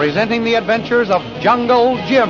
presenting the adventures of Jungle Jim.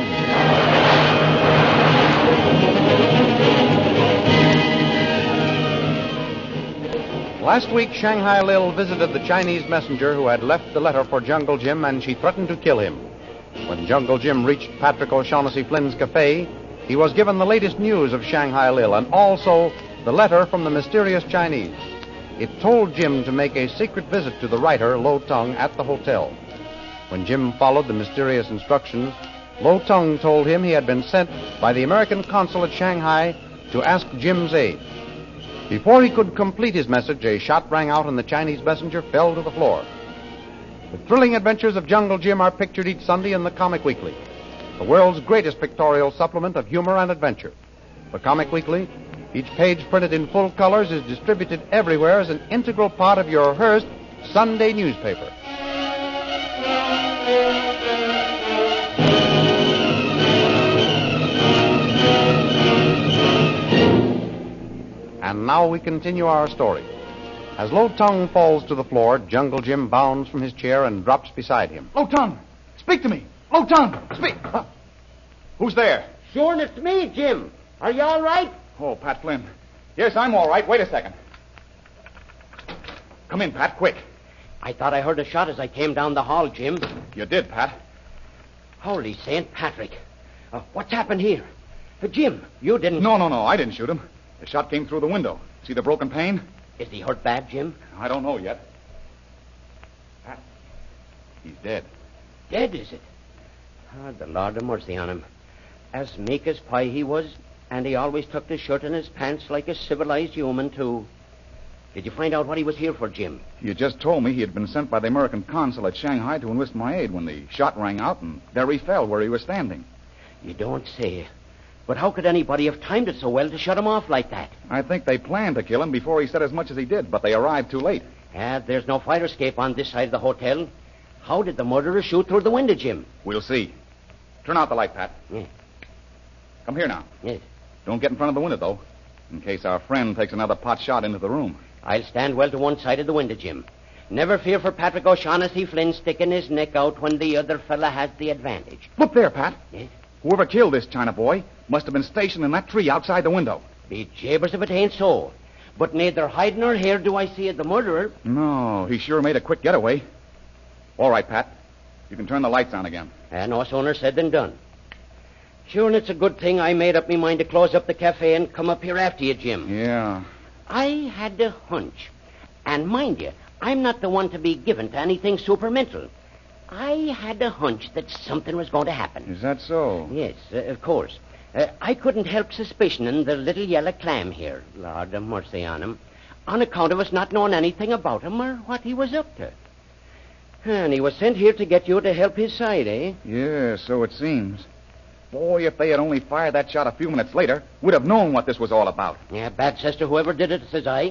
Last week, Shanghai Lil visited the Chinese messenger who had left the letter for Jungle Jim, and she threatened to kill him. When Jungle Jim reached Patrick O'Shaughnessy Flynn's cafe, he was given the latest news of Shanghai Lil and also the letter from the mysterious Chinese. It told Jim to make a secret visit to the writer, Lo Tung, at the hotel. When Jim followed the mysterious instructions, Lo Tung told him he had been sent by the American consul at Shanghai to ask Jim's aid. Before he could complete his message, a shot rang out and the Chinese messenger fell to the floor. The thrilling adventures of Jungle Jim are pictured each Sunday in the Comic Weekly, the world's greatest pictorial supplement of humor and adventure. The Comic Weekly, each page printed in full colors, is distributed everywhere as an integral part of your Hearst Sunday newspaper. And now we continue our story. As Lo Tung falls to the floor, Jungle Jim bounds from his chair and drops beside him. Lo Tung, speak to me. Lo Tung, speak. Who's there? Sure, it's me, Jim. Are you all right? Oh, Pat Flynn. Yes, I'm all right. Wait a second. Come in, Pat, quick. I thought I heard a shot as I came down the hall, Jim. You did, Pat. Holy St. Patrick. What's happened here? Jim, you didn't... No, I didn't shoot him. The shot came through the window. See the broken pane? Is he hurt bad, Jim? I don't know yet. Pat, he's dead. Dead, is it? Oh, the Lord have mercy on him. As meek as pie he was, and he always tucked his shirt in his pants like a civilized human, too. Did you find out what he was here for, Jim? You just told me he had been sent by the American consul at Shanghai to enlist my aid when the shot rang out, and there he fell where he was standing. You don't say. But how could anybody have timed it so well to shut him off like that? I think they planned to kill him before he said as much as he did, but they arrived too late. There's no fire escape on this side of the hotel. How did the murderer shoot through the window, Jim? We'll see. Turn out the light, Pat. Yes. Come here now. Yes. Don't get in front of the window, though, in case our friend takes another pot shot into the room. I'll stand well to one side of the window, Jim. Never fear for Patrick O'Shaughnessy Flynn sticking his neck out when the other fella has the advantage. Look there, Pat. Yes? Whoever killed this China boy must have been stationed in that tree outside the window. Be jabers if it ain't so. But neither hide nor hair do I see the murderer. No, he sure made a quick getaway. All right, Pat. You can turn the lights on again. No sooner said than done. Sure, and it's a good thing I made up me mind to close up the cafe and come up here after you, Jim. Yeah. I had a hunch. And mind you, I'm not the one to be given to anything supermental. I had a hunch that something was going to happen. Is that so? Yes, of course. I couldn't help suspicioning the little yellow clam here, Lord have mercy on him, on account of us not knowing anything about him or what he was up to. And he was sent here to get you to help his side, eh? Yeah, so it seems. Boy, if they had only fired that shot a few minutes later, we'd have known what this was all about. Yeah, bad cess to whoever did it, says I.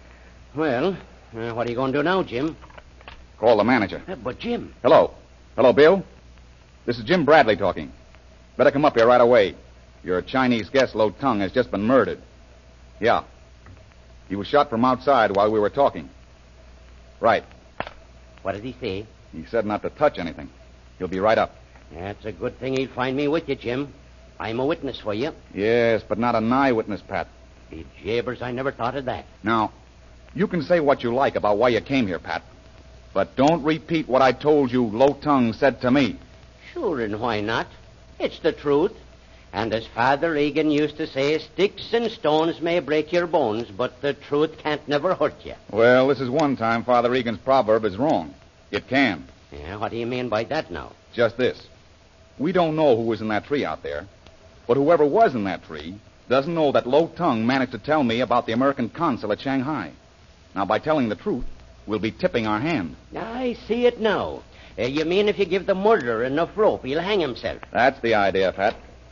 Well, what are you going to do now, Jim? Call the manager. But, Jim... Hello. Hello, Bill. This is Jim Bradley talking. Better come up here right away. Your Chinese guest, Lo Tung, has just been murdered. Yeah. He was shot from outside while we were talking. Right. What did he say? He said not to touch anything. He'll be right up. That's a good thing he'd find me with you, Jim. I'm a witness for you. Yes, but not an eyewitness, Pat. Be jabers, I never thought of that. Now, you can say what you like about why you came here, Pat. But don't repeat what I told you Lo Tung said to me. Sure, and why not? It's the truth. And as Father Egan used to say, sticks and stones may break your bones, but the truth can't never hurt you. Well, this is one time Father Egan's proverb is wrong. It can. Yeah, what do you mean by that now? Just this. We don't know who was in that tree out there, but whoever was in that tree doesn't know that Lo Tung managed to tell me about the American consul at Shanghai. Now, by telling the truth, we'll be tipping our hand. I see it now. You mean if you give the murderer enough rope, he'll hang himself? That's the idea, Pat.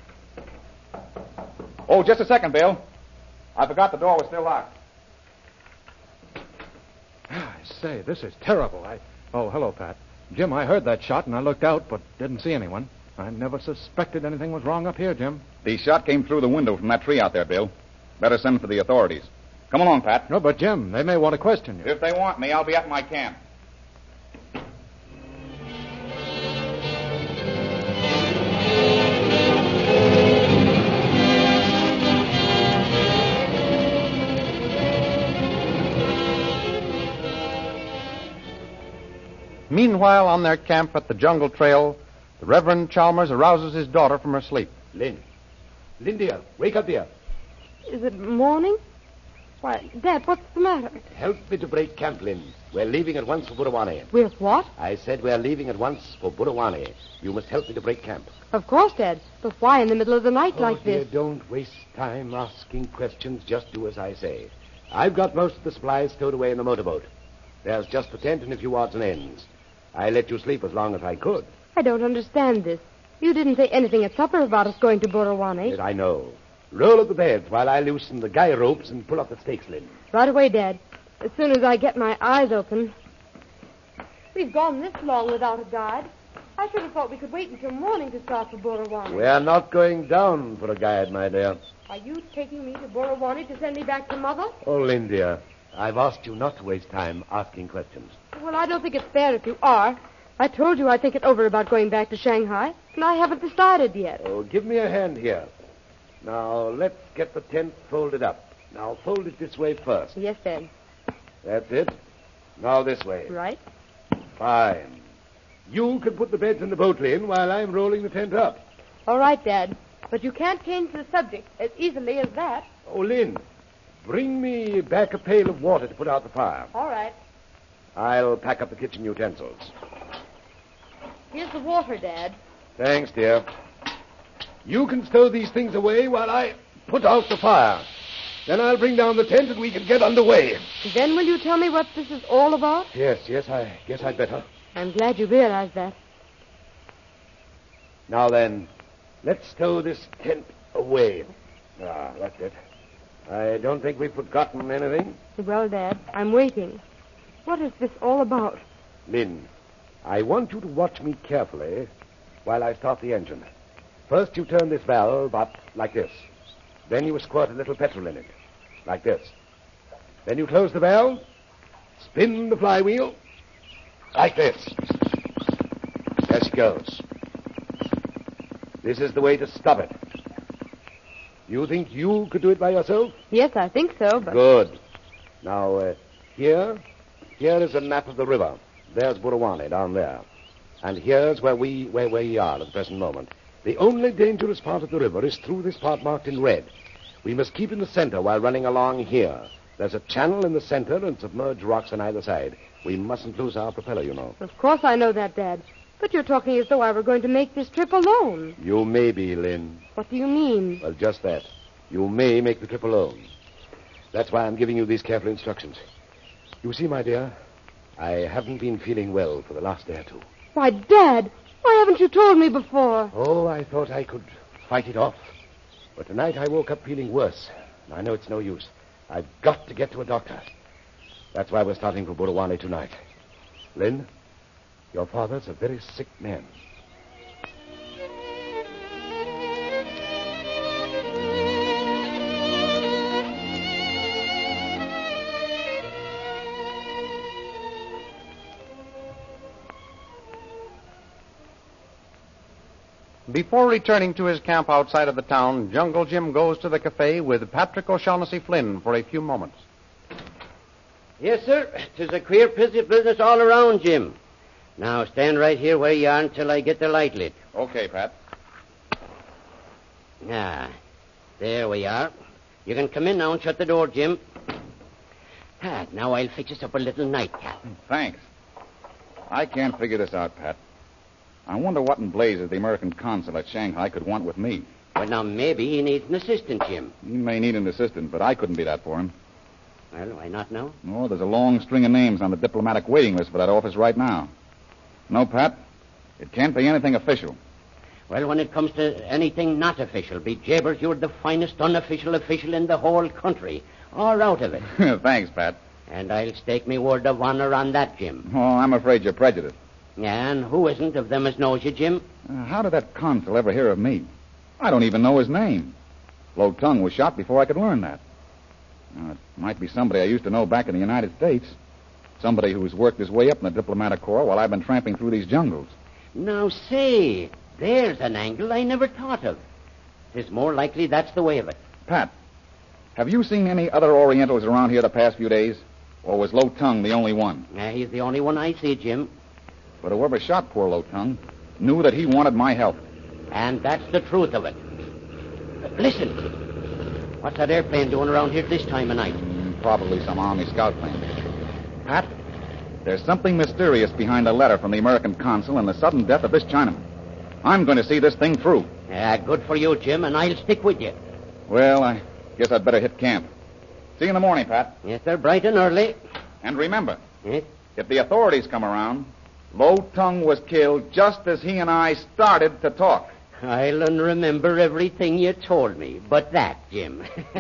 Oh, just a second, Bill. I forgot the door was still locked. I say, this is terrible. Oh, hello, Pat. Jim, I heard that shot, and I looked out, but didn't see anyone. I never suspected anything was wrong up here, Jim. The shot came through the window from that tree out there, Bill. Better send for the authorities. Come along, Pat. No, but, Jim, they may want to question you. If they want me, I'll be at my camp. Meanwhile, on their camp at the jungle trail, the Reverend Chalmers arouses his daughter from her sleep. Lynn, dear, wake up, dear. Is it morning? Why, Dad, what's the matter? Help me to break camp, Lynn. We're leaving at once for Burawane. With what? I said we're leaving at once for Burawane. You must help me to break camp. Of course, Dad. But why in the middle of the night like dear, this? Don't waste time asking questions. Just do as I say. I've got most of the supplies stowed away in the motorboat. There's just the tent and a few odds and ends. I let you sleep as long as I could. I don't understand this. You didn't say anything at supper about us going to Burawane. Yes, I know. Roll up the beds while I loosen the guy ropes and pull up the stakes, Lynn. Right away, Dad. As soon as I get my eyes open. We've gone this long without a guide. I should have thought we could wait until morning to start for Burawane. We're not going down for a guide, my dear. Are you taking me to Burawane to send me back to Mother? Oh, Lynn, dear, I've asked you not to waste time asking questions. Well, I don't think it's fair if you are. I told you I'd think it over about going back to Shanghai, and I haven't decided yet. Oh, give me a hand here. Now, let's get the tent folded up. Now, fold it this way first. Yes, Dad. That's it. Now this way. Right. Fine. You can put the beds in the boat, Lynn, while I'm rolling the tent up. All right, Dad. But you can't change the subject as easily as that. Oh, Lynn, bring me back a pail of water to put out the fire. All right. I'll pack up the kitchen utensils. Here's the water, Dad. Thanks, dear. You can stow these things away while I put out the fire. Then I'll bring down the tent and we can get underway. Then will you tell me what this is all about? Yes, I guess I'd better. I'm glad you realize that. Now then, let's stow this tent away. Ah, that's it. I don't think we've forgotten anything. Well, Dad, I'm waiting. What is this all about? Lynn, I want you to watch me carefully while I start the engine. First, you turn this valve up like this. Then you squirt a little petrol in it, like this. Then you close the valve, spin the flywheel, like this. There she goes. This is the way to stop it. You think you could do it by yourself? Yes, I think so, but... Good. Now, here is a map of the river. There's Burawane down there. And here's where we are at the present moment. The only dangerous part of the river is through this part marked in red. We must keep in the center while running along here. There's a channel in the center and submerged rocks on either side. We mustn't lose our propeller, you know. Of course I know that, Dad. But you're talking as though I were going to make this trip alone. You may be, Lynn. What do you mean? Well, just that. You may make the trip alone. That's why I'm giving you these careful instructions. You see, my dear, I haven't been feeling well for the last day or two. Why, Dad, why haven't you told me before? Oh, I thought I could fight it off. But tonight I woke up feeling worse. I know it's no use. I've got to get to a doctor. That's why we're starting for Burawane tonight. Lynn, your father's a very sick man. Before returning to his camp outside of the town, Jungle Jim goes to the cafe with Patrick O'Shaughnessy Flynn for a few moments. Yes, sir. 'Tis a queer business all around, Jim. Now, stand right here where you are until I get the light lit. Okay, Pat. Ah, there we are. You can come in now and shut the door, Jim. Now I'll fix us up a little nightcap. Thanks. I can't figure this out, Pat. I wonder what in blazes the American consul at Shanghai could want with me. Well, now, maybe he needs an assistant, Jim. He may need an assistant, but I couldn't be that for him. Well, why not now? Oh, there's a long string of names on the diplomatic waiting list for that office right now. No, Pat, it can't be anything official. Well, when it comes to anything not official, be jabbers, you're the finest unofficial official in the whole country. Or out of it. Thanks, Pat. And I'll stake me word of honor on that, Jim. Oh, I'm afraid you're prejudiced. Yeah, and who isn't of them as knows you, Jim? How did that consul ever hear of me? I don't even know his name. Lo Tung was shot before I could learn that. It might be somebody I used to know back in the United States. Somebody who's worked his way up in the diplomatic corps while I've been tramping through these jungles. Now, say, there's an angle I never thought of. 'Tis more likely that's the way of it. Pat, have you seen any other Orientals around here the past few days? Or was Lo Tung the only one? He's the only one I see, Jim. But whoever shot poor Low Tongue knew that he wanted my help. And that's the truth of it. Listen. What's that airplane doing around here this time of night? Probably some Army scout plane. Pat, there's something mysterious behind a letter from the American consul and the sudden death of this Chinaman. I'm going to see this thing through. Yeah, good for you, Jim, and I'll stick with you. Well, I guess I'd better hit camp. See you in the morning, Pat. Yes, sir, bright and early. And remember, Yes? if the authorities come around, Low Tongue was killed just as he and I started to talk. I'll remember everything you told me, but that, Jim.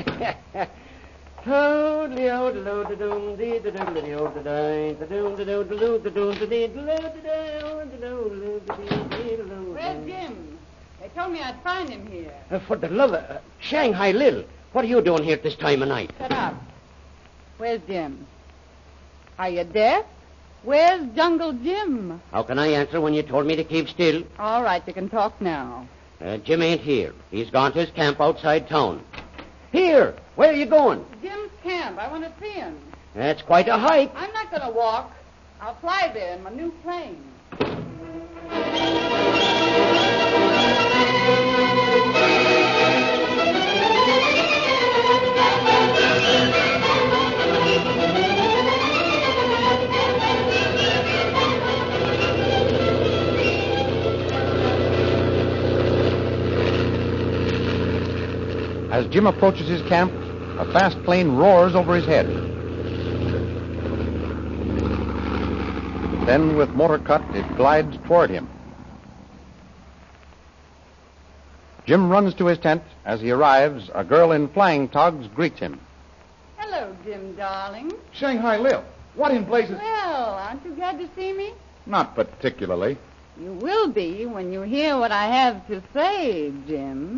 Where's Jim? They told me I'd find him here. For the love of... Shanghai Lil, what are you doing here at this time of night? Shut up. Where's Jim? Are you deaf? Where's Jungle Jim? How can I answer when you told me to keep still? All right, you can talk now. Jim ain't here. He's gone to his camp outside town. Here, where are you going? Jim's camp. I want to see him. That's quite a hike. I'm not going to walk. I'll fly there in my new plane. As Jim approaches his camp, a fast plane roars over his head. Then, with motor cut, it glides toward him. Jim runs to his tent. As he arrives, a girl in flying togs greets him. Hello, Jim, darling. Shanghai Lil, what in blazes... Well, aren't you glad to see me? Not particularly. You will be when you hear what I have to say, Jim.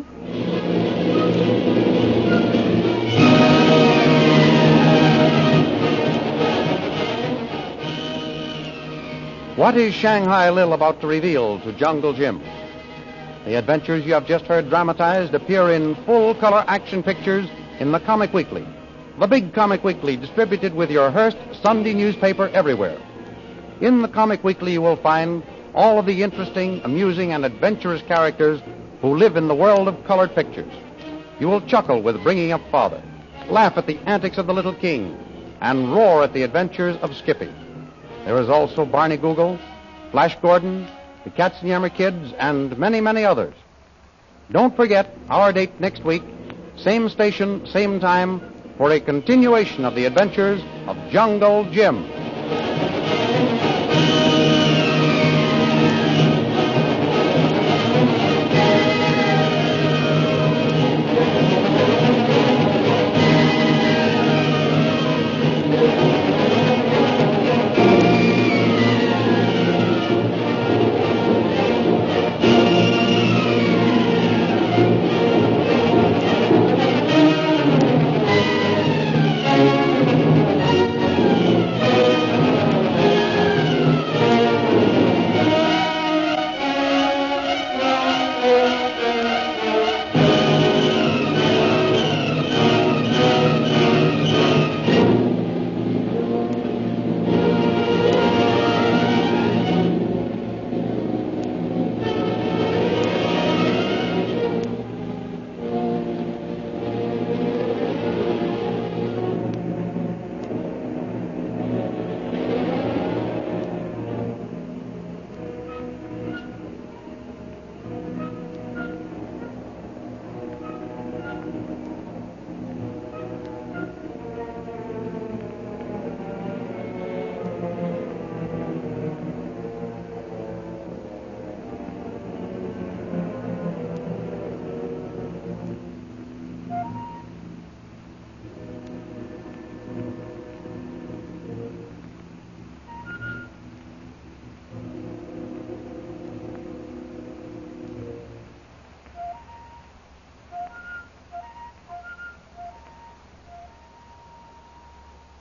What is Shanghai Lil about to reveal to Jungle Jim? The adventures you have just heard dramatized appear in full-color action pictures in the Comic Weekly, the big Comic Weekly distributed with your Hearst Sunday newspaper everywhere. In the Comic Weekly, you will find all of the interesting, amusing, and adventurous characters who live in the world of colored pictures. You will chuckle with Bringing Up Father, laugh at the antics of the Little King, and roar at the adventures of Skippy. There is also Barney Google, Flash Gordon, the Katzenjammer Kids, and many, many others. Don't forget our date next week, same station, same time, for a continuation of the adventures of Jungle Jim.